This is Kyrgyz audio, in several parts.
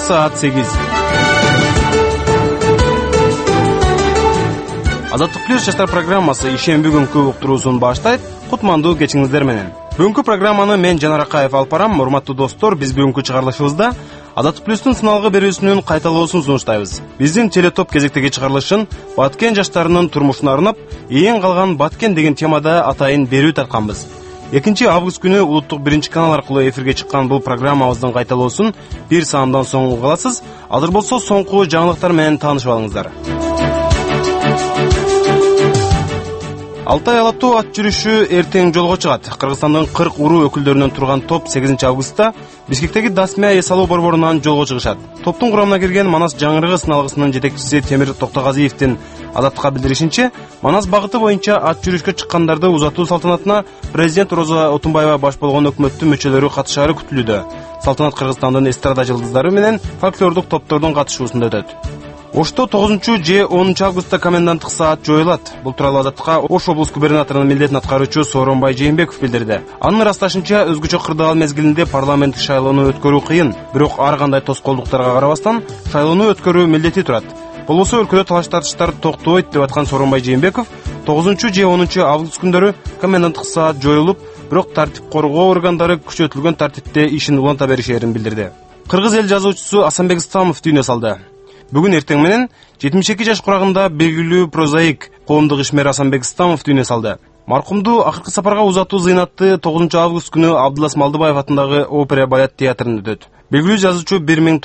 саат 8. Азаттык плюс жаштар программасы ишемби күнкү уктуруусун баштайт. Кутмандуу кечиңиздер менен. Бүгүнкү программаны мен Жанар Акаев алып барам. Урматтуу достор, биз бүгүнкү чыгарылышыбызда Азаттык плюстун сыналгы берүүсүнүн кайталоосун сунуштайбыз. Биздин телетоп кезектеги чыгарылышын Баткен жаштарынын турмушуна арнап, эң калган Баткен деген темада атайын берүү тартканбыз. 2 август күнү улуттук 1 канал аркылуу эфирге чыккан бул программабыздын кайталоосун бир саамдан соң уга аласыз. Азыр болсо соңку жаңылыктар менен таанышып алыңыздар. Алтай Алатуу ат жүрүшү эртең жолго чыгат. Кыргызстандын 40 уруу өкүлдөрүнөн турган топ 8 августта Бишкектеги Дасмия эс алуу борборунан жолго чыгышат. Топтун курамына кирген Манас жаңырыгы сыналгысынын жетекчиси Темир Токтогазиевдин Азаттыкка билдиришинче, Манас багыты боюнча ат жүрүшкө чыккандарды узатуу салтанатына президент Роза Отунбаева баш болгон өкмөттүн мүчөлөрү катышары күтүлүүдө. Салтанат Кыргызстандын эстрада жылдыздары менен фольклордук топтордун катышуусунда өтөт. Ошто 9 же 10 августта коменданттык саат жоюлат. Бул тууралуу Азаттыкка Ош облус губернаторунун милдетин аткаруучу Сооронбай Жээнбеков билдирди. Анын ырасташынча, өзгөчө кырдаал мезгилинде парламенттик шайлоону өткөрүү кыйын, бирок ар кандай тоскоолдуктарга карабастан шайлоону өткөрүү милдети турат. Болбосо өлкөдө талаш тартыштар токтойт деп аткан Сооронбай Жээнбеков 9 же 10 август күндөрү коменданттык саат жоюлуп, бирок тартип коргоо органдары күчөтүлгөн тартипте ишин уланта беришерин билдирди. Кыргыз эл жазуучусу Асанбек Ыстамов дүйнө салды. Бүгүн эртең менен 72 жаш курагында белгилүү прозаик, коомдук ишмер Асанбек Ыстамов дүйнө салды. Маркумду акыркы сапарга узатуу зыйнаты 9 август күнү Абдылас Малдыбаев атындагы опера балет театрында өтөт. Белгилүү жазуучу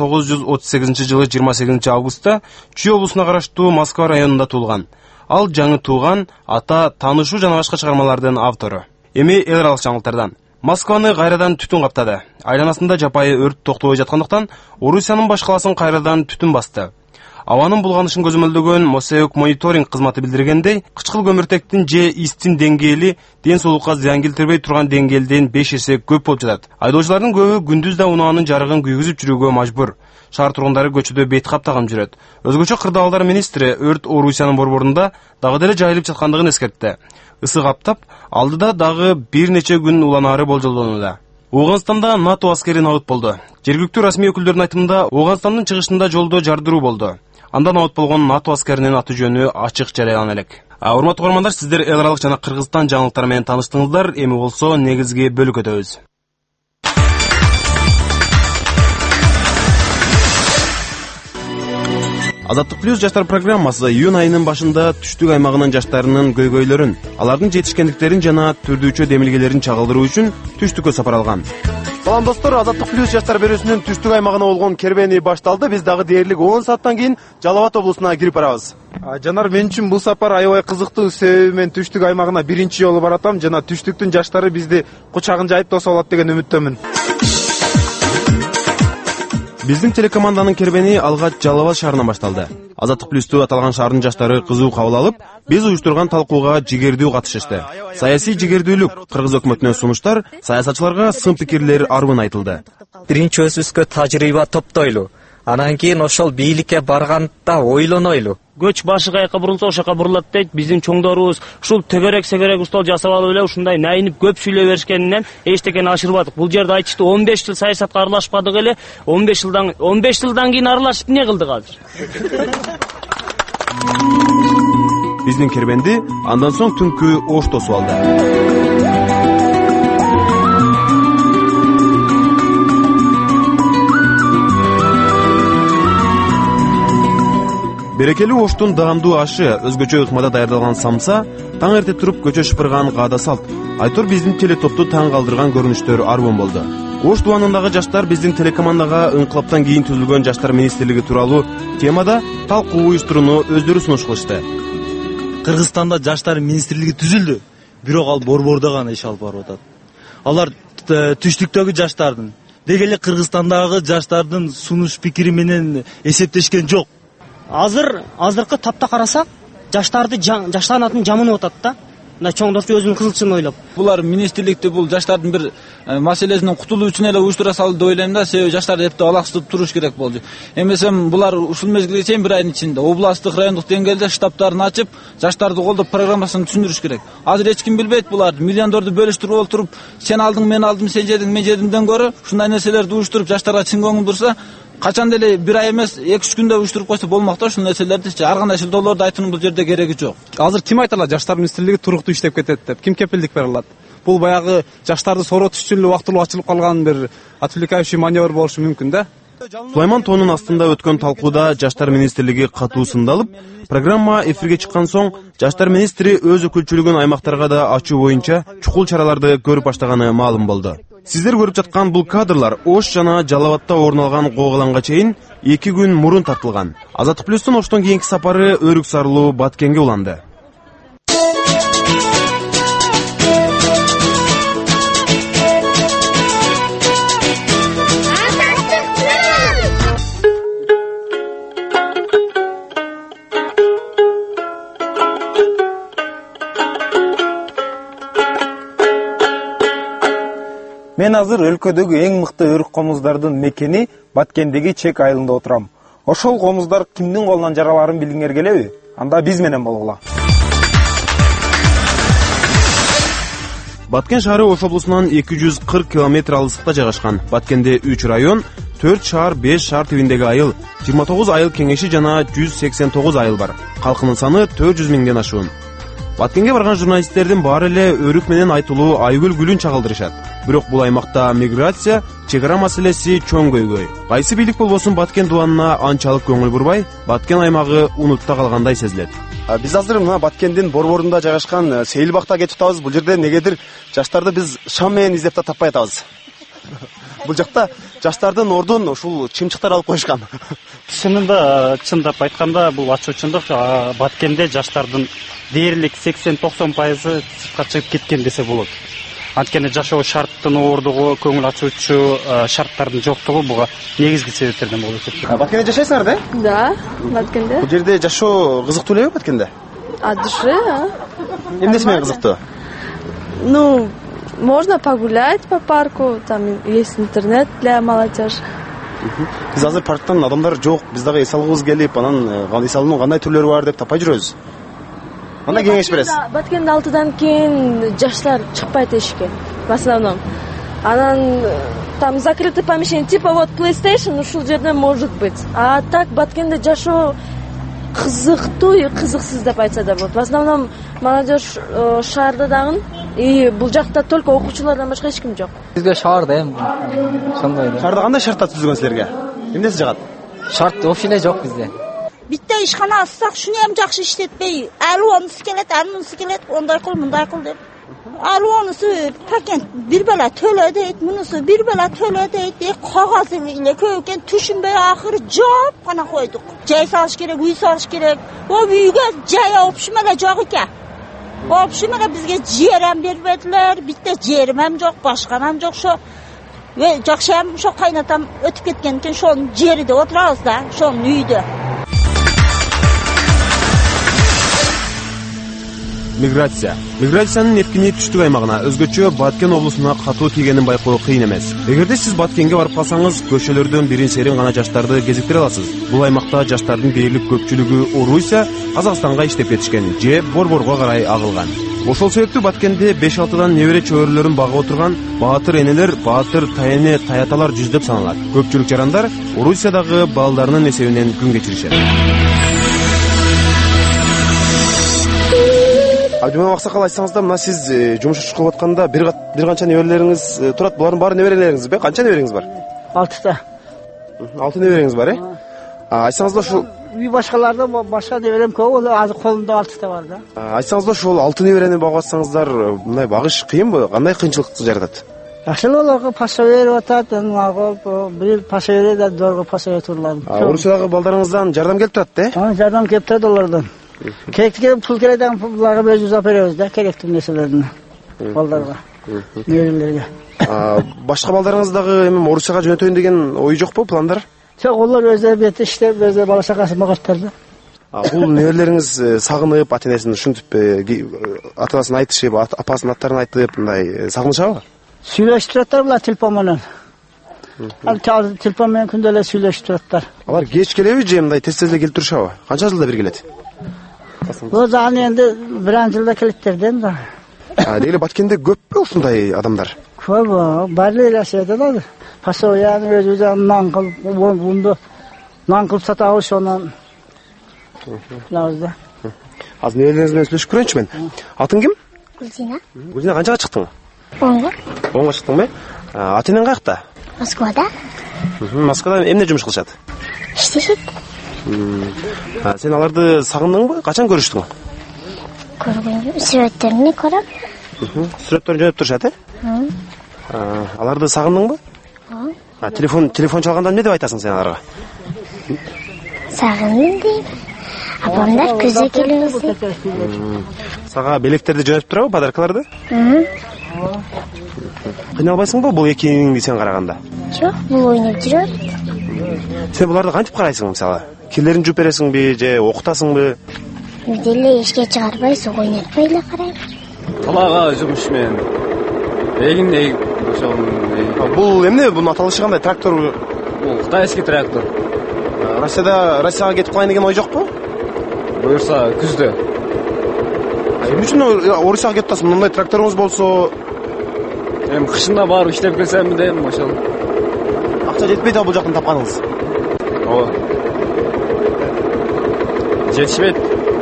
1938 жылы 28 августта Чүй облусуна караштуу Москва районунда туулган. Ал жаңы тууган, ата, таанышуу жана башка чыгармалардын автору. Эми эл аралык жаңылыктардан. Москваны кайрадан түтүн каптады. Айланасында жапайы өрт токтобой жаткандыктан Орусиянын баш каласын кайрадан түтүн басты. Абанын булганышын көзөмөлдөгөн Мосеук мониторинг кызматы билдиргендей, кычкыл көмүртектин же истин деңгээли ден соолукка зыян келтирбей турган деңгээлден 5 эсе көп болуп жатат. Айдоочулардын көбү күндүз да унаанын жарыгын күйгүзүп жүрүүгө мажбур. Шаар тургундары көчөдө бет каптаган жүрөт. Өзгөчө кырдаалдар министри өрт Орусиянын борборунда дагы деле жайылып жаткандыгын эскертти. Ысы каптап, алдыда дагы бир нече күн уланаары болжолдонууда. Ооганстанда НАТО аскери набыт болду. Жергиликтүү расмий өкүлдөрдүн айтымында Ооганстандын чыгышында жолдо жардыруу болду. Анда набыт болгон НАТО аскеринин аты жөнү ачык жарыялана элек. Урматтуу көрөрмандар, сиздер эл аралык жана Кыргызстан жаңылыктары менен тааныштыңыздар. Эми болсо негизги бөлүккө өтөбүз. Азаттык плюс жаштар программасы июнь айынын башында түштүк аймагынын жаштарынын көйгөйлөрүн, алардын жетишкендиктерин жана түрдүүчө демилгелерин чагылдыруу үчүн түштүккө сапар алган. Салам достор, Азаттык плюс жаштар берүүсүнүн түштүк аймагына болгон кербени башталды. Биз дагы дээрлик 10 сааттан кийин Жалал Абад облусуна кирип барабыз. Жанар, мен үчүн бул сапар аябай кызыктуу. Себеби мен түштүк аймагына биринчи жолу баратам жана түштүктүн жаштары бизди кучагын жайып тосуп алат деген үмүттөмүн. Биздин телекоманданын кербени алгач Жалал Абад шаарынан башталды. Азаттык плюсту аталган шаардын жаштары кызуу кабыл алып, биз уюштурган талкууга жигердүү катышышты. Саясий жигердүүлүк, кыргыз өкмөтүнөн сунуштар, саясатчыларга сын пикирлер арбын айтылды. Биринчи өзүбүзгө тажрыйба топтойлу. Анан кийин ошол бийликке барганда ойлонойлу. Көч башы каяка бурулса ошо жака бурулат дейт. Биздин чоңдорубуз ушул төгөрөк устал жасап алып эле ушундай найынып көп сүйлөй беришкенинен эчтекени ашырбадык. Бул жерде айтышты 15 жыл саясатка аралашпадык эле. 15 жылдан кийин аралашып эмне кылдык азыр? Биздин кербенди андан соң түнкү Ош тосуп алды. Берекелүү Оштун даамдуу ашы, өзгөчө ыкмада даярдалган самса, таң эрте туруп көчө шыпырган каада салт. Айтор биздин телетопту таң калтырган көрүнүштөр арбын болду. Ош дубанындагы жаштар биздин телекомандага инкылаптан кийин түзүлгөн жаштар министрлиги тууралуу темада талкуу уюштурууну өздөрү сунуш кылышты. Кыргызстанда жаштар министрлиги түзүлдү, бирок ал борбордо гана иш алып барып атат. Алар түштүктөгү жаштардын, деги эле Кыргызстандагы жаштардын сунуш пикири менен эсептешкен жок. Азыркы тапта карасак, жаштардын жаманып атат да. мына чоңдорчу өзүнүн кызылчын ойлоп. Булар министрликти бул жаштардын бир маселесинен кутулуу үчүн эле уюштура салды деп ойлойм да, себеби жаштар эптеп алаксытып туруш керек болду. Эмесем булар ушул мезгилге чейин бир айдын ичинде областтык, райондук деңгээлде штабтарын ачып, жаштарды колдоп программасын түшүндүрүш керек. Азыр эч ким билбейт буларды. Миллиондорду бөлүштүрүп олтуруп, сен алдың, мен алдым, сен жедиң, мен жедимден көрө ушундай нерселерди уюштуруп жаштарга чын көңүл бурса, качан деле бир ай эмес 2-3 күндө уюштуруп койсо болмок да ушул нерселерди. Ар кандай шылдоолорду айтуунун бул жерде кереги жок. Азыр ким айта алат жаштар министрлиги туруктуу иштеп кетет деп? Ким кепилдик бере алат? Бул баягы жаштарды соротуш үчүн эле убактылуу ачылып калган бир отвлекающий маневр болушу мүмкүн да. Сулайман тоонун астында өткөн талкууда жаштар министрлиги катуу сындалып, программа эфирге чыккан соң жаштар министри өз өкүлчүлүгүн аймактарга да ачуу боюнча чукул чараларды көрүп баштаганы маалым болду. Сиздер көрүп жаткан бул кадрлар Ош жана Жалал Абадта орун алган коогаланга чейин 2 күн мурун тартылган. Азаттык плюстун Оштон кийинки сапары Өрүк Сарылуу Баткенге уланды. Мен азыр өлкөдөгү эң мыкты өрүк комуздардын мекени Баткендеги Чек айылында отурам. Ошол комуздар кимдин колунан жараларын билгиңер келеби? Анда биз менен болгула. Баткен шаары Ош облусунан 240 км алыстыкта жайгашкан. Баткенде 3 район, 4 шаар, 5 шаар тибиндеги айыл, 29 айыл кеңеши жана 189 айыл бар. Калкынын саны 400 миңден ашуун. Баткенге барган журналисттердин баары эле өрүк менен айтылуу айгүл гүлүн чагылдырышат. Бирок бул аймакта миграция, чек ара маселеси чоң көйгөй. Кайсы бийлик болбосун Баткен дубанына анчалык көңүл бурбай, Баткен аймагы унутта калгандай сезилет. Биз азыр мына Баткендин борборунда жайгашкан Сейилбакта кетип атабыз. Бул жерде негедир жаштарды биз шам менен издеп да таппай атабыз. Бул жакта жаштардын ордун ушул чымчыктар алып коюшкан. Чынында, чындап айтканда, бул ачуучундук. Баткенде жаштардын дээрлик 80-90% сыртка чыгып кеткен десе болот. Анткени жашоо шарттын оордугу, көңүл ачуучу шарттардын жоктугу буга негизги себептерден болуп эсептелет. Баткенде жашайсыңар да? Да, Баткенде. Бул жерде жашоо кызыктуу элеби Баткенде? От души, Эмнеси менен кызыктуу? Ну, можно погулять по парку, там есть интернет для молодежи. Биз азыр парктан адамдар жок, биз дагы эс алгыбыз келип, анан эс алуунун кандай түрлөрү бар деп таппай жүрөбүз. Кандай кеңеш бересиз? Баткенде 6-дан кийин жаштар чыкпайт эшикке, в основном. Анан там закрытый помещение, типа вот PlayStation, ушул жерде может быть. А так Баткенде жашоо кызыктуу и кызыксыз деп айтса да болот. В основном молодежь шаарда дагы, и бул жакта только окуучулардан башка эч ким жок. Бизге шаарда эми ошондой да. Шаарда кандай шарттар түзүлгөн силерге? Эмнеси жагат? Шарт вообще эле жок бизде. Bitте ишкана ачсак, шуну hem жакшы иштетпей, алуунусу келет, анунусу келет, ондай кыл, мындай кыл деп. Алуунусу пакет бир бала төлө дейт, мунусу бир бала төлө дейт, кагаз эле көп экен, түшүнбөй акыры жооп гана койдук. Жай салыш керек, үй салыш керек. О үйгө жай опшум эле жок экен. Опшум эле бизге жер hem бербедилер, битте жерим hem жок, башканам жок. Ошо жакшы hem ошо кайнатам өтүп кеткен экен, ошонун жериде отурабыз да, ошонун үйдө. Миграция. Миграциянын эркини түштүк аймагына, өзгөчө Баткен облусуна катуу тийгенин байкоо кыйын эмес. Эгерде сиз Баткенге барып калсаңыз, көчөлөрдөн бирин серин гана жаштарды кезиктире аласыз. Бул аймакта жаштардын дээрлик көпчүлүгү Орусия, Казакстанга иштеп кетишкен же борборго карай агылган. Ошол себептүү Баткенде 5-6дан небере чөбөрөлөрүн багып отурган баатыр энелер, баатыр тайене таяталар жүздөп саналат. Көпчүлүк жарандар Орусиядагы балдарынын эсебинен күн кечиришет. Абдиман Аксакал, айтсаңыздар, мына сиз жумуш кылып атканда бир канча неберелериңиз турат. Булардын баары неберелериңизби? Канча небереңиз бар? 6-та. 6 небереңиз бар, Айтсаңыздар, ушул үй башкаларда башка неберем көп, азыр колумда 6-та бар да. Айтсаңыздар, ушул 6 неберени багып атсаңыздар, мындай багыш кыйынбы? Кандай кыйынчылык жаратат? Жакшы олорго паша берип атат, бир паша берет, дорого паша берип турлар. Орусиядагы балдарыңыздан жардам келип турат, Жардам келип турат олордон. Керектиги пул кереден пулларга өзүбүз алып беребиз да, керектүү нерселерди балдарга, неберелерге. Башка балдарыңыз дагы эми Орусияга жөнөтөйүн деген ой жокпу, пландар? Жок, олар өздөрү бет иштеп, өздөрү бала чакасын багыштыр да. Бул неберелериңиз сагынып, ата-энесин ушинтип ата-анасын айтышып, апасынын аттарын айтып, мындай сагынышабы? Сүйлөшүп тураттар булар телефон менен. Телефон менен күндө эле сүйлөшүп тураттар. Алар кеч келеби же мындай тез-тез эле келип турушабы? Канча жылда бир келет? Бул заны энди 1 жылда келеттерден да. Деги Баткенде көппү ушундай адамдар? Bari эле şeydeler. Pasoyan özü nan kılıp bunu nan kılıp satабыз ondan. Lazda. Азыр небелериңиз менен сүйлөшүп көрөйүнчү мен. Атың ким? Гүлзина. Гүлзина канчага чыктың? 10-га. 10-га чыктыңбы? Ата энең каякта? Москвада. Москвада эмне жумуш кылышат? Иштешет. Сен аларды сагындыңбы? Качан көрүштүң? Көргөн сүрөттөрүнү көрөп. Сүрөттөрүн жөнөп турушат, Аларды сагындыңбы? Телефон чалганда эмне деп айтасың сен аларга? Сагындым дейм. Апамдар күзгө келебиз дейт. Сага белектерди жөнөтүп турабы, подаркаларды? Кыйналбайсыңбы бул экиңди сен караганда? Жок, бул ойноп жүрөт. Сен буларды кантип карайсың мисалы? Кирлерин жууп бересиңби же окутасыңбы? Деле ишке чыгарбай, суг ойнотпой эле карайм. Талаага жумуш менен эгиндей ошол. Бул эмне? Бунун аталышы кандай? Трактор? Бул кытайский трактор. Россияга кетип калайын деген ой жокпу? Буюрса күздө. Эмне үчүн Орусияга кетип атасың? Мындай тракторуңуз болсо, Эми кышында барып иштеп келсем дейм, ошол. Акча жетпейт бул жактан тапканыңыз? Ооба. Жетишпейт.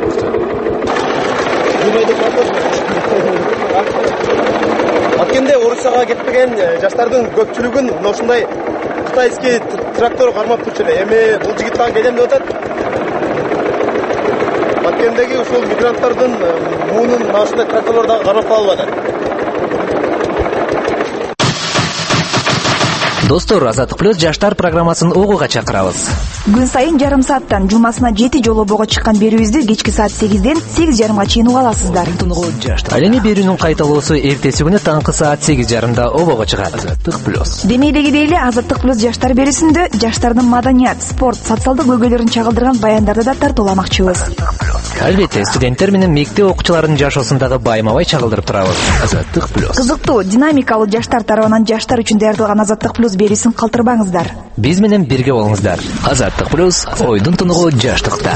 Баткенде Орусияга кетпеген жаштардын көпчүлүгүн ушундай кытайский трактор кармап турчу эле. Эми бул жигит дагы келем деп атат. Баткендеги ушул мигранттардын муунун ушундай тракторлор дагы кармап калып атат. Достор, Азаттык плюс жаштар программасын угууга чакырабыз. Күн сайын жарым сааттан жумасына 7 жолу бого чыккан берүүбүздү кечки саат 8ден 8:30 чейин уга аласыздар. Ал эми берүүнүн кайталоосу эртеси күнү таңкы саат 8:30 обого чыгат. Азаттык плюс. Демейдегидей эле Азаттык плюс жаштар берүүсүндө жаштардын маданият, спорт, социалдык көйгөйлөрүн чагылдырган баяндарды да тартууламакчыбыз. Албетте, студенттер менен мектеп окуучуларынын жашоосундагы байма-бай чагылдырып турабыз. Азаттык плюс. Кызыктуу, динамикалуу жаштар тарабынан жаштар үчүн даярдалган Азаттык плюс берүүсүн калтырбаңыздар. Биз менен бирге болуңуздар. Азаттык плюс ойдун тунугу жаштыкта.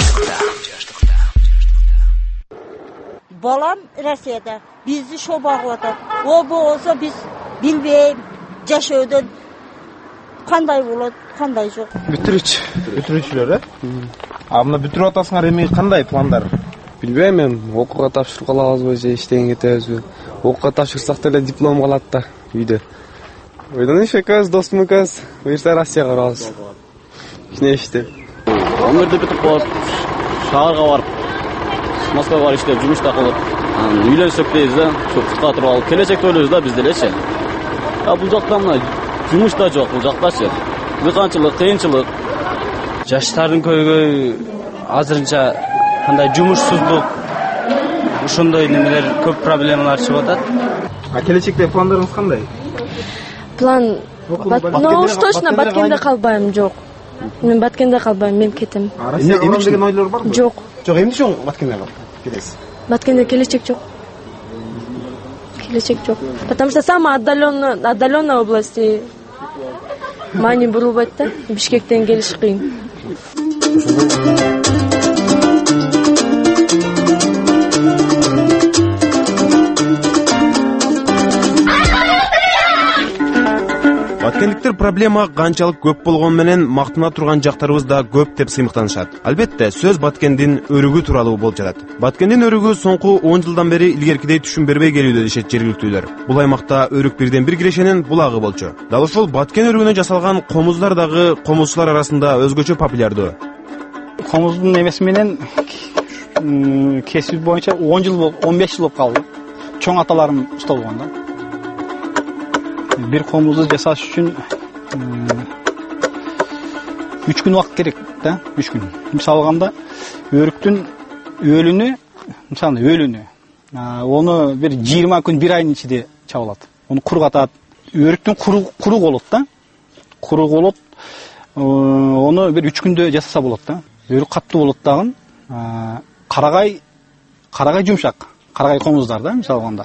Балам Россияда бизди шо багып атат. О болсо биз билбейм жашоодон кандай болот, кандай жок. Бүтүрүүчүлөр, мына бүтүрүп атасыңар, эми кандай пландар? Билбейм мен, окууга тапшырып калабызбы же иштеген кетебизби? Окууга тапшырсак деле диплом калат да үйдө. Ойдон ишекебиз, досум экөөбүз, буюрса Россияга барабыз. Кичине иштеп. Өмүрдү бүтүп калат, шаарга барып, Москвага барып иштеп, жумуш да кылып, үйлөнсөк дейбиз да, ошо кытка туруп алып, келечекти ойлойбуз да биз делечи. Бул жакта мына жумуш да жок, бул жактачы. Дыйканчылык, кыйынчылык. Жаштардын көйгөй азырынча кандай жумушсуздук, ошондой немелер көп проблемалар чыгып атат. Келечекте пландарыңыз кандай? План, уж точно Баткенде калбайм, жок. Мен Баткенде калбайм, мен кетем. Эмне деген ойлор барбы? Жок. Жок, эмне үчүн Баткенде кетесиз? Баткенде келечек жок. Келечек жок. Потому что самая отдаленная область и мани бурулбайт да, Бишкектен келиш кыйын. Баткендиктер проблема канчалык көп болгон менен мактана турган жактарыбыз да көп деп сыймыктанышат. Албетте, сөз Баткендин өрүгү тууралуу болуп жатат. Баткендин өрүгү соңку 10 жылдан бери илгеркидей түшүн бербей келүүдө дешет жергиликтүүлөр. Бул аймакта өрүк бирден бир кирешенин булагы болчу. Дал ошол Баткен өрүгүнөн жасалган комуздар дагы комузчулар арасында өзгөчө популярдуу. Комуздун эмеси менен кесип боюнча 10 жыл, 15 жыл болуп калды. Чоң аталарым усталган да. Bir komuzdu жасаш үчүн 3 күн убакыт керек да, 3 күн. Мисалы алганда өрүктүн өлүнү, оны бир 20 күн, 1 айдын ичинде чабылат. Onu кургатат. Өрүктүн куру болот да. Куру болот. Onu бир 3 күндө жасаса болот да. Өрүк каттуу болот дагы. Карагай жумшак. Карагай комуздар да, мисалы алганда.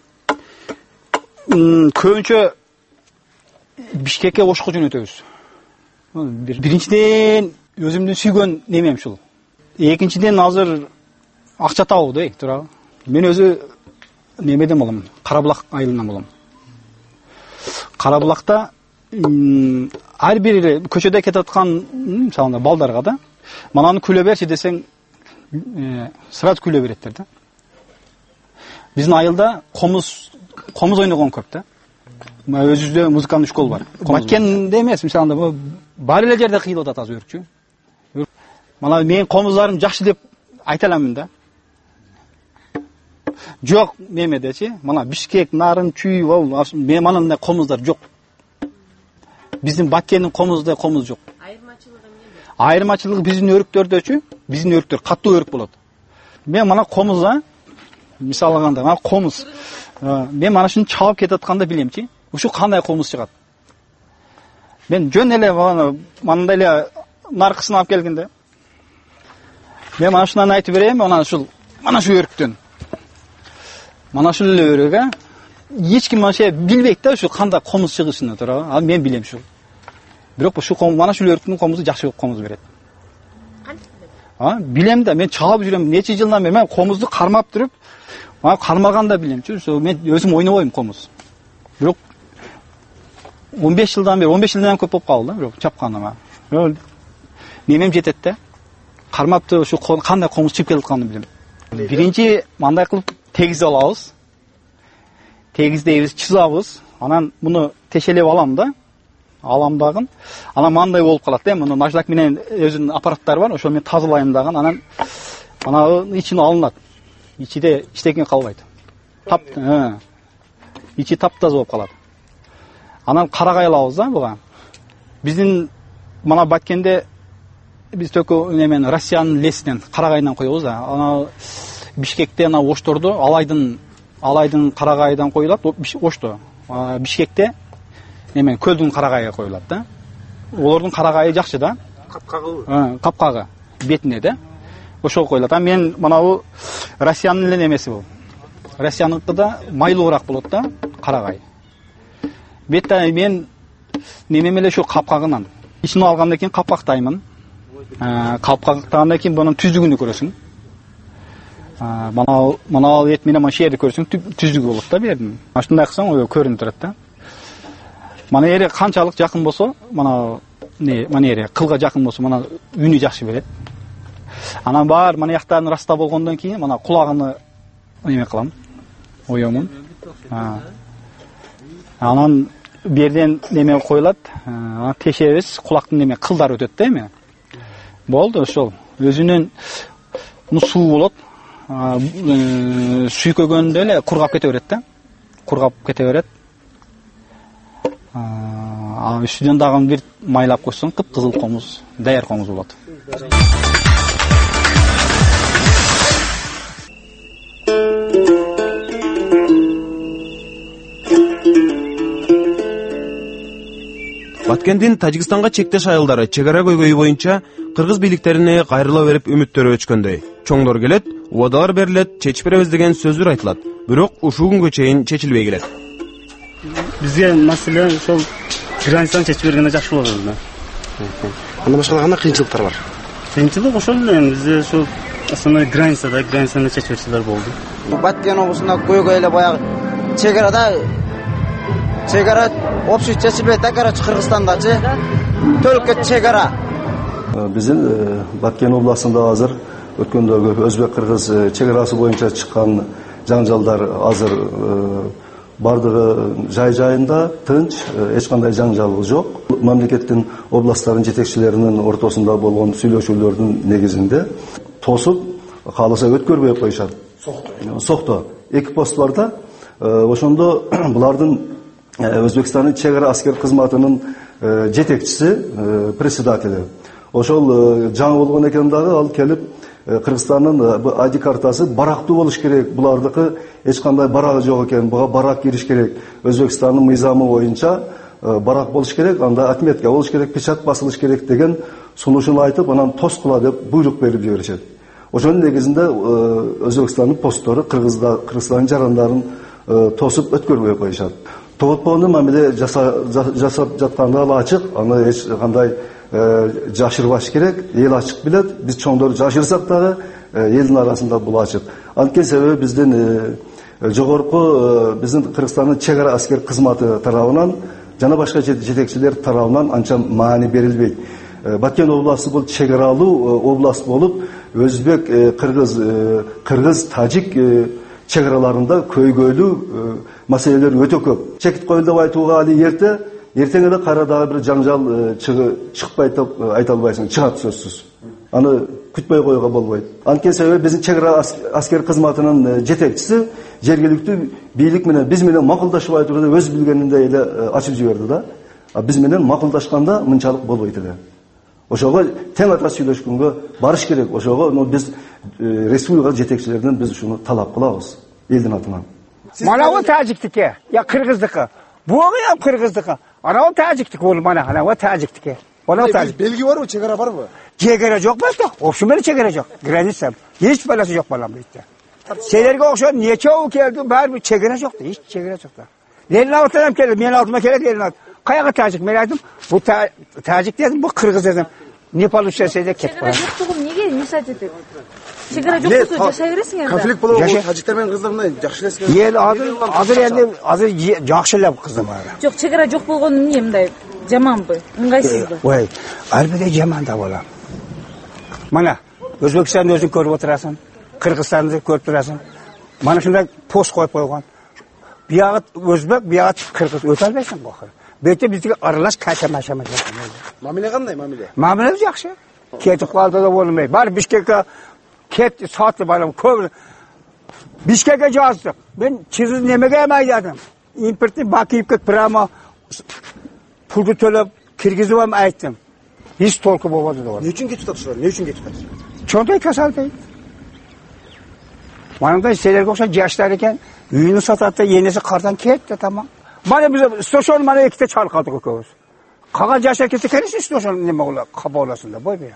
Көбүнчө Бишкекке ошко жөнөтөбүз. Биринчиден өзүмдүн сүйгөн немем ушул. Экинчиден азыр акча табуу дейт, туурабы? Мен өзү немеден болом, Карабулак айылынан болом. Кара Булакта ар бир көчөдө кетип аткан мисалы балдарга да мананы күлө берчи десең сразу күлө береттер да. Биздин айылда комуз ойногон көп да. Өзүбүздө музыкалдык школа бар. Баткенде эмес, мисалы бар эле жерде кыйылып атат азыр өркчү. Мана менин комуздарым жакшы деп айта аламын да. Жок немедечи, мана Бишкек, Нарын, Чүй, мен манандай комуздар жок. Биздин Баткендин комуздай комуз жок. Айырмачылыгы биздин өрүктөрдөчү, биздин өрүктөр катуу өрүк болот. Мен мана комузга мисал алганда, мана комуз. Мен мана шуну чалып кетип атканда билемчи, ушу кандай комуз чыгат. Мен жөн эле мындай эле наркысын алып келгенде мен мана шундан айтып берейин, мана шу өрүктөн. Мана ушул эле өрүккө эч ким билбейт да ушу кандай комуз чыгышын, туурабы? Ал мен билем шу. Бирок ушу мана ушул өрүктүн комузу жакшы комуз берет. Билем да, мен чалып жүрөм. Нече жылдан бери мен комузду кармап туруп, кармаганда билемчи. Ушу мен өзүм ойнобойм комуз. Бирок 15 жылдан көп болуп калды да, бирок чапканыма. Немем жетет да. Кармапты ушу кандай комуз чыгып келатканын билем. Биринчи мындай кылып тегизип алабыз. Тегиздейбиз, чызабыз. Анан муну тешелеп алам да. Алам дагы. Анан мындай болуп калат да. Муну наждак менен өзүнүн аппараттары бар. Ошол менен тазалайм дагы. Анан ичине алынат. Ичиде эчтеке калбайт. Ичи таптаза болуп калат. Анан карагай алабыз да буга. Биздин мана Баткенде биз төкө немен Россиянын лесинен карагайдан коебуз да. Ана Бишкекте ошторду алайдын карагайдан коюлат, ошто. Бишкекте немен көлдүн карагайы коюлат да. Олордун карагайы жакшы да. Капкагы бетине да. Ошол коюлат. Мен мына Россиянын эле немеси бул. Россияныкыда майлуураак болот да карагай. Бетте мен немем эле ошо капкагынан. Ичин алгандан кийин капкактаймын. Капкактагандан кийин бунун түздүгүнү көрөсүң. Мана эт менен машерди көрсөң түздүгү болот да бердин. Ушундай кылсаң көрүнүп турат да. Мана эре канчалык жакын болсо, мана эре кылга жакын болсо, мана үнү жакшы берет. Анан бар мана яктарын раста болгондон кийин мана кулагыны неме кылам, оёмун. Анан берден неме коюлат, тешебиз, кулактын неме кылдары өтөт да эми. Болду ошол. Өзүнүн суу болот. Сүйкөгөндө эле кургап кете берет да. Кургап кете берет. Үстүнөн дагы бир майлап койсоң, кыпкызыл комуз, даяр комуз болот. Баткендин Тажикстанга чектеш айылдары чек ара көйгөйү боюнча кыргыз бийликтерине кайрыла берип үмүттөрү өчкөндөй. Чоңдор келет, убадалар берилет, чечип беребиз деген сөздөр айтылат. Бирок ушул күнгө чейин чечилбей келет. Бизге маселе ошол границаны чечип бергенде жакшы болот да. Андан башка кандай кыйынчылыктар бар? Кыйынчылык ошол эле бизде ошол основной границаны чечип берселер болду. Баткен облусунда көйгөй эле баягы чек ара общий чечилбейт да, короче, Кыргызстандачы төлөккө чек ара. Биздин Баткен областында азыр өткөндөгү өзбек-кыргыз чек арасы боюнча чыккан жаңжалдар азыр бардыгы жай-жайында тынч, эч кандай жаңжал жок. Мамлекеттин областтардын жетекчилеринин ортосунда болгон сүйлөшүүлөрдүн негизинде тосуп кааласа өткөрбөй коюшат. Сокто. Эки пост бар да. Ошондо булардын Өзбекстандын чек ара аскер кызматынын жетекчиси, председатели. Ошол жаңы болгон экен дагы, ал келип Кыргызстандын ID картасы барактуу болуш керек. Булардыкы эч кандай барагы жок экен. Буга барак кириш керек. Өзбекстандын мыйзамы боюнча барак болуш керек, анда отметка болуш керек, печать басылыш керек деген сунушун айтып, анан тоскула деп буйрук берип жиберишет. Ошонун негизинде Өзбекстандын посттору Кыргызстандын жарандарын тосуп өткөрбөй коюшат. Тоготпоонду мамиле жасап жатканда ала ачык, аны эч кандай жашырбаш керек, эл ачык билет. Биз чоңдор жашырсак дагы элдин арасында бул ачык. Анткени себеби биздин жогорку биздин Кыргызстандын чек ара аскер кызматы тарабынан жана башка жетекчилер тарабынан анча маани берилбейт. Баткен областы бул чек аралуу област болуп, өзбек, кыргыз, тажик чек араларында көйгөйлүү маселелер өтө көп. Чекит коюлду деп айтууга али эртең эле кайра дагы бир жаңжал чыкпайт деп айта албайсың, чыгат сөзсүз. Аны күтпөй коюуга болбойт. Анткени себеби биздин чек ара аскер кызматынын жетекчиси жергиликтүү бийлик менен биз менен макулдашып айтууда өз билгениндей эле ачып жиберди да. Биз менен макулдашканда мынчалык болбойт эле. Ошого тең ата сүйлөшкөнгө барыш керек. Ошого биз республика жетекчилеринен биз ушуну талап кылабыз элдин атынан. Манабу тажиктики, я кыргыздыкы. Бугу ям кыргыздыкы. Анабу тажиктики бул мана, анабу тажиктики. Анабу тажик. Белги барбы, чек ара барбы? Чек ара жок болсо, ошо менен чек ара жок. Граница. Эч баласы жок балам битте. Силерге окшоп нечөө келди, баары чек ара жок, эч чек ара жок да. Элдин атынан келди, менин алдыма келет элдин аты. Каяга тажик? Мен айттым, бу тажик дедим, бу кыргыз дедим. Непал участвие кетип калат. Чек ара жок, неге мисат этип? Чек ара жок болсо жашай бересиң энди. Конфликт болобу, тажиктер менен кыздар мындай жакшы элес. Ел азыр жакшылап кыздым ара. Жок, чек ара жок болгону эмне мындай жаманбы, ыңгайсызбы? Ой, албетте жаман да болот. Мана Өзбекстанды өзүң көрүп отурасың, Кыргызстанды көрүп турасың. Мана ушундай пост коюп койгон. Бияга өзбек, бияга кыргыз өтө албайсың го. Бете бизге аралаш кайта-машама жок. Мамиле кандай мамиле? Мамиле жакшы. Кетип калды да болмой. Бар Бишкекке кетти, сатты балам көп. Бишкекке жаздык. Мен чиз немеге айдадым. Импортный Бакиевке прямо пулду төлөп киргизип айттым. Hiç толку болбоду да. Ne үчүн кетип атышат? Ne үчүн кетип атышат? Чонтой касал дейт. Манандай силерге окшоп жаштар экен, үйүнү сатат да энеси кардан кетти, тамам. Мана биз стошон мана эките чалкадык экөөбүз. Калган жаштар кетсе келиши стошон неме болот, каба болосун да, бойбу.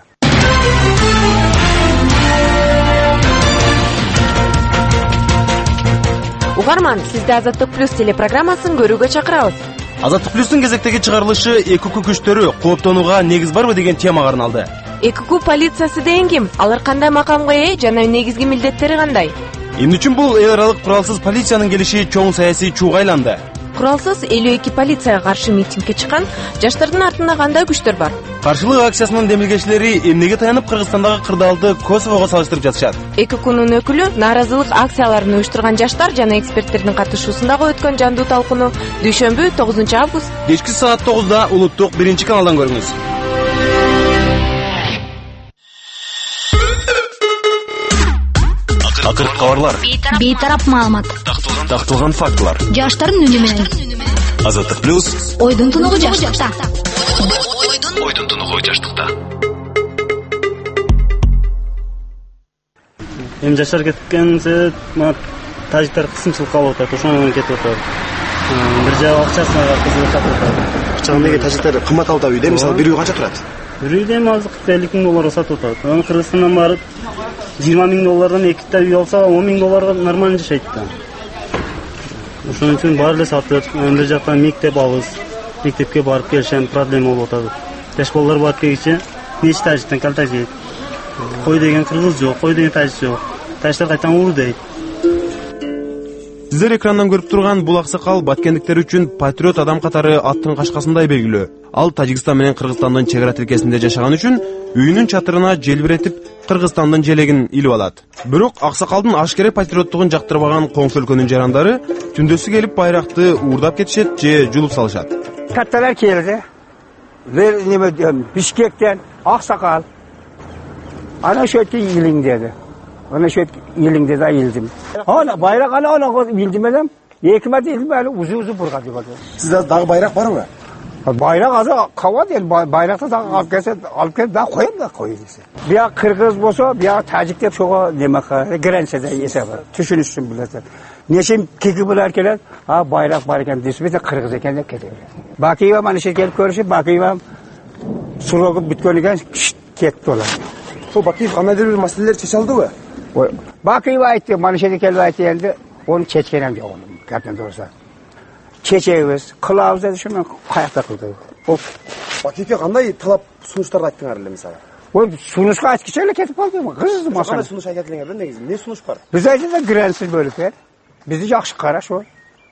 Угарман, сизди Азаттык плюс телепрограммасын көрүүгө чакырабыз. Азаттык плюстун кезектеги чыгарылышы ЭКК күчтөрү кооптонууга негиз барбы деген темага арналды. ЭКК полициясы деген ким? Алар кандай макамга ээ жана негизги милдеттери кандай? Эмне үчүн бул эл аралык куралсыз полициянын келиши чоң саясий чууга айланды? Куралсыз 52 полицияга каршы митингге чыккан жаштардын артында кандай күчтөр бар? Каршылык акциясынын демилгечилери эмнеге таянып Кыргызстандагы кырдаалды Косового салыштырып жатышат? ЭККнын өкүлү нааразылык акцияларын уюштурган жаштар жана эксперттердин катышуусундагы өткөн жандуу талкууну дүйшөмбү 9 август кечки саат 9-да улуттук 1-каналдан көрүңүз. Акыркы кабарлар, бейтарап маалымат, такталган фактылар, жаштардын үнү менен. Азаттык плюс Ойдун тунугу жаштыкта. Ойдун тунугу жаштыкта. Эми жаштар кеткенсе, тажиктер кысымчылыкка алып атат, ошондон кетип атат. Бир жагы акчасына кызыгып атат. Акчаны неге тажиктер кымбат алып үйдө? Мисалы бир үй канча турат? Бир үйдө эми азыр 50 000 долларга сатып атат. Анан Кыргызстандан барып 20 000 доллардан эките үй алса 10 000 долларга нормально жашайт да. Ошон үчүн баары эле сатып, бир жактан мектеп алыс, мектепке барып келишем проблема болуп атат. Жаш балдар барып келгиче нече тажиктен калтажет. Кой деген кыргыз жок, кой деген тажик жок. Тажиктер кайтан уру дейт. Сиздер экрандан көрүп турган бул аксакал баткендиктер үчүн патриот адам катары аттын кашкасындай белгилүү. Ал Тажикстан менен Кыргызстандын чек ара тилкесинде жашаган үчүн үйүнүн чатырына желбиретип Кыргызстандын желегин илип алат. Бирок аксакалдын ашкере патриоттугун жактырбаган коңшу өлкөнүн жарандары түндөсү келип байракты уурдап кетишет же жулуп салышат. Катталар келди. Бир неме Бишкектен аксакал. Ана шөтө илиң деди. Ана шөт илиң деди, илдим. Ана байрак ана илдим элем. 2 мат илдим эле узу бурга деп атат. Сизде дагы байрак барбы? Байрак азыр кабат ел байракты да алып келип да коем да койдусе. Бия кыргыз болсо, бия тажик деп шого неме границада эсебі. Түшүнүшсүн билет. Нече кеки булар келет, байрак бар экен десе, кыргыз экен деп кетет. Бакиева мана ишке келип көрүшүп, Бакиева сурогуп бүткөнүгөн кетти олар. Сол Бакиев кандайдыр бир маселелер чече алдыбы? Бакиева айтты, мана ишке келип айтты элди, onu чечкенем жок. Каптан дурса. Чечебиз, кылабыз деп шуну каякта кылды. Бакиевке кандай талап сунуштарды айттыңар эле мисалы? Ой, сунушка айткыча эле кетип калдым. Кыз масал. Кандай сунуш айтат элеңер, негизи? Эмне сунуш бар? Биз айтты граница бөлүп бер. Бизди жакшы караш ой.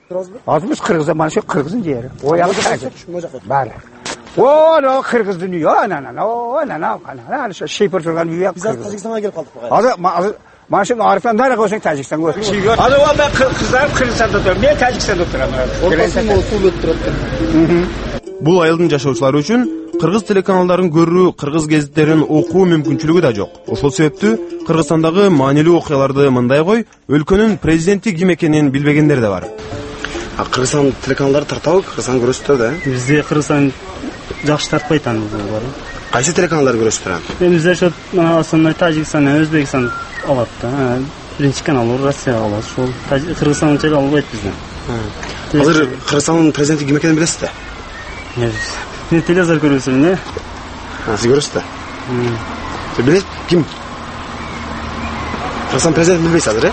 Azımız Kırgız'da bana şu Kırgız'ın yeri. O yalı tacik. Bari. O Kırgız dünya. Ana. Şeyper turgan üye Biz az Tajikistan'a gelip kaldık bu kadar. Bana şimdi Arif'ten daha olsun Tacikistan götür. Hadi o ben Kırgız'da oturuyorum. Niye Tacikistan oturuyorum? Ortasında oturup öttürüp. Бул айылдын жашоочулары үчүн кыргыз телеканалдарын көрүү, кыргыз гезиттерин окуу мүмкүнчүлүгү да жок. Ошол себептүү Кыргызстандагы маанилүү окуяларды мындай кой, өлкөнүн президенти ким экенин билбегендер да бар. Кыргызстан телеканалдары тартабы, Кыргызстан көрөсүздөр да? Бизде Кыргызстан жакшы тартпайт аны бар. Кайсы телеканалдарды көрөсүздөр? Бизде ошо основной Тажикстан, Өзбекстан алат да. Биринчи канал Россия алат. Ошол Кыргызстанча албайт бизде. Азыр Кыргызстандын президенти ким экенин билесиз да? Мен телевизор көрөсүм, не? Сиз көрөсүз да? Сиз билесиз ким? Кыргызстан президентин билбейсиз азыр,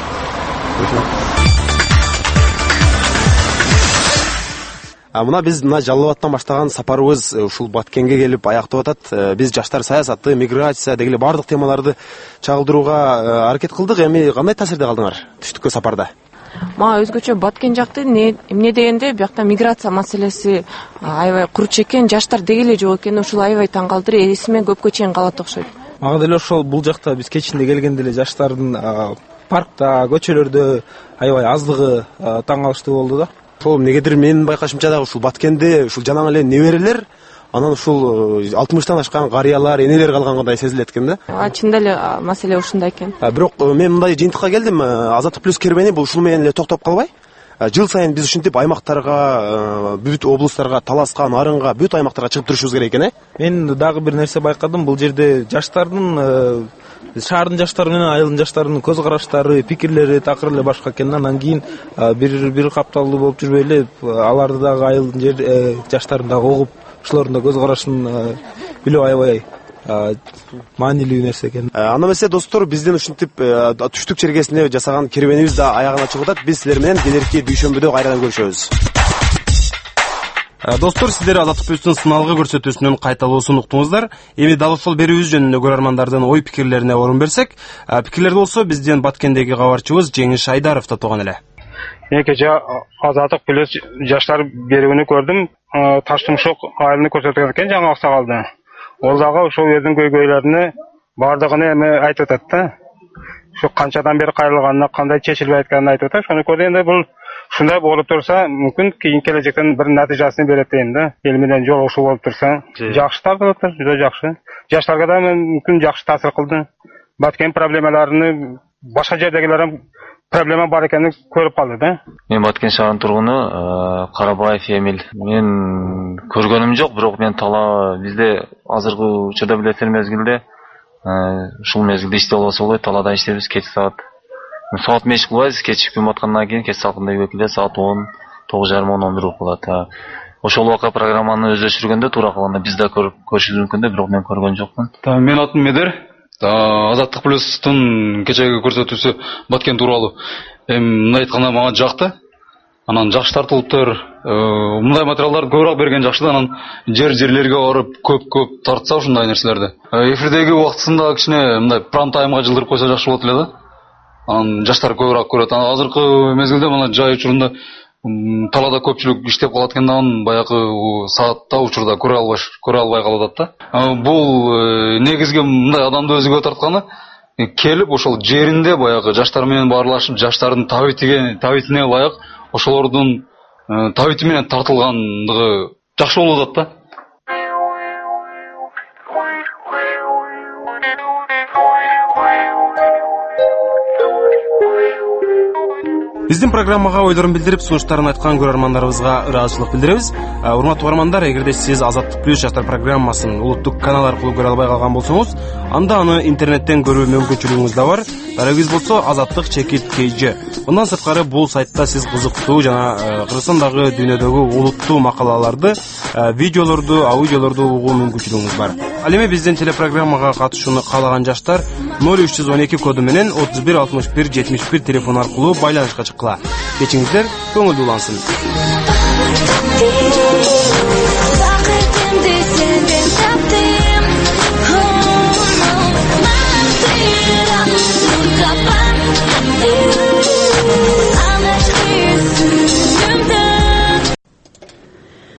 Мына биз Жалал Абадтан баштаган сапарыбыз ушул Баткенге келип аяктап атат. Биз жаштар саясаты, миграция дегеле бардык темаларды чагылдырууга аракет кылдык. Эми кандай таасирде калдыңар түштүккө сапарда? Мага өзгөчө Баткен жакты эмне дегенде биякта миграция маселеси аябай курч экен, жаштар дегеле жок экен, ушул аябай таң калтырып, эсиме көпкө чейин калат окшойт. Мага деле ошол бул жакта биз кечинде келгенде эле жаштардын паркта, көчөлөрдө аябай аздыгы таң калыштуу болду да. Ошол эмнегедир менин байкашымча дагы ушул Баткенде ушул жанаң эле неберелер, анан ушул 60-тан ашкан карыялар, энелер калгандай сезилет экен да. Чында эле маселе ушундай экен. Бирок мен мындай жыйынтыкка келдим, Азаттык плюс кербени бул ушул менен эле токтоп калбай, жыл сайын биз ушинтип аймактарга, бүт облустарга, Таласка, Нарынга, бүт аймактарга чыгып турушубуз керек экен, Мен дагы бир нерсе байкадым, бул жерде жаштардын шаардын жаштары менен айылдын жаштарынын көз караштары, пикирлери такыр эле башка экен. Андан кийин бир капталдуу болуп жүрбөй эле аларды дагы айылдын жаштарын дагы угуп, ошолордун да көз карашын билүү аябай маанилүү нерсе экен. Анда эмесе достор, биздин ушинтип түштүк чергесинде жасаган кербенибиз да аягына чыгып атат. Биз силер менен келерки дүйшөмбүдө кайрадан көрүшөбүз. Достор, сиздер Азаттык плюстун сыналгы көрсөтүүсүнүн кайталоосун уктуңуздар. Эми дал ошол берүүбүз жөнүндө көрөрмандардын ой пикирлерине орун берсек, пикирлерди болсо бизден Баткендеги кабарчыбыз Жеңиш Айдаров топтогон эле. Мен кече Азаттык плюс жаштар берүүнү көрдүм. Таштымшок айылын көрсөткөн экен, жаңы аксагалды. Ол дагы ошол жердин көйгөйлөрүнү бардыгын эми айтып атат да. Şu kançadan beri kayılganına, kanday çeşilip aytkanını aytып атат. Şunu көргенде бул шундай болуп турса, мүмкүн кийин келечектен бир натыйжасын берет дейм да. Эл менен жолугушуу болуп турса, жакшы тартып атат, juda жакшы. Жаштарга да мүмкүн жакшы таасир кылды. Баткен проблемаларын башка жердегилер ham проблема бар экенин көрүп калды да. Мен Баткен шаарынын тургуну Карабаев Эмил. Мен көргөнүм жок, бирок мен тала бизде азыркы учурда билесиз мезгилде ушул мезгилде иштеп албаса болбойт. Талада иштейбиз кеч саат 5 кылбайбыз, кеч күн баткандан кийин кеч салкында үйгө келет, саат 10, 9:30-11 болуп калат. Ошол убакка программаны өздөштүргөндө туура калганда биз да көрүшүбүз мүмкүн да, бирок мен көргөн жокмун. Мен атым Медер. Азаттык плюстун кечеги көрсөтүүсү Баткен тууралуу. Мындай айтканда мага жакты. Анан жакшы тартылыптыр. Мындай материалдарды көбүрөөк берген жакшы да, анан жерлерге барып көп тартса ушундай нерселерди. Эфирдеги убактысында кичине мындай прайм таймга жылдырып койсо жакшы болот эле да. Анан жаштар көбүрөөк көрөт. Азыркы мезгилде мына жай учурунда талада көпчүлүк иштеп калат экен, анан баягы саатта учурда көрө албай калып атат да. Бул негизги мындай адамды өзүгө тартканы келип ошол жеринде баягы жаштар менен баарлашып, жаштардын табитине ылайык ошолордун табити менен тартылгандыгы жакшы болуп атат да. Биздин программага ойлорун билдирип, сунуштарын айткан көрөрмандарыбызга ыраазычылык билдиребиз. Урматтуу көрөрмандар, эгерде сиз Азаттык плюс жаштар программасын улуттук канал аркылуу көрө албай калган болсоңуз, анда аны интернеттен көрүү мүмкүнчүлүгүңүз да бар. Дарегиз болсо azatlyk.kj. Мындан сырткары бул сайтта сиз кызыктуу жана Кыргызстандагы, дүйнөдөгү улуттуу макалаларды, видеолорду, аудиолорду угуу мүмкүнчүлүгүңүз бар. Ал эми биздин телепрограммага катышууну каалаган жаштар 0312 коду менен 31 61 71 телефон аркылуу байланышка чыккыла. Кечиңиздер көңүлдүү улансын.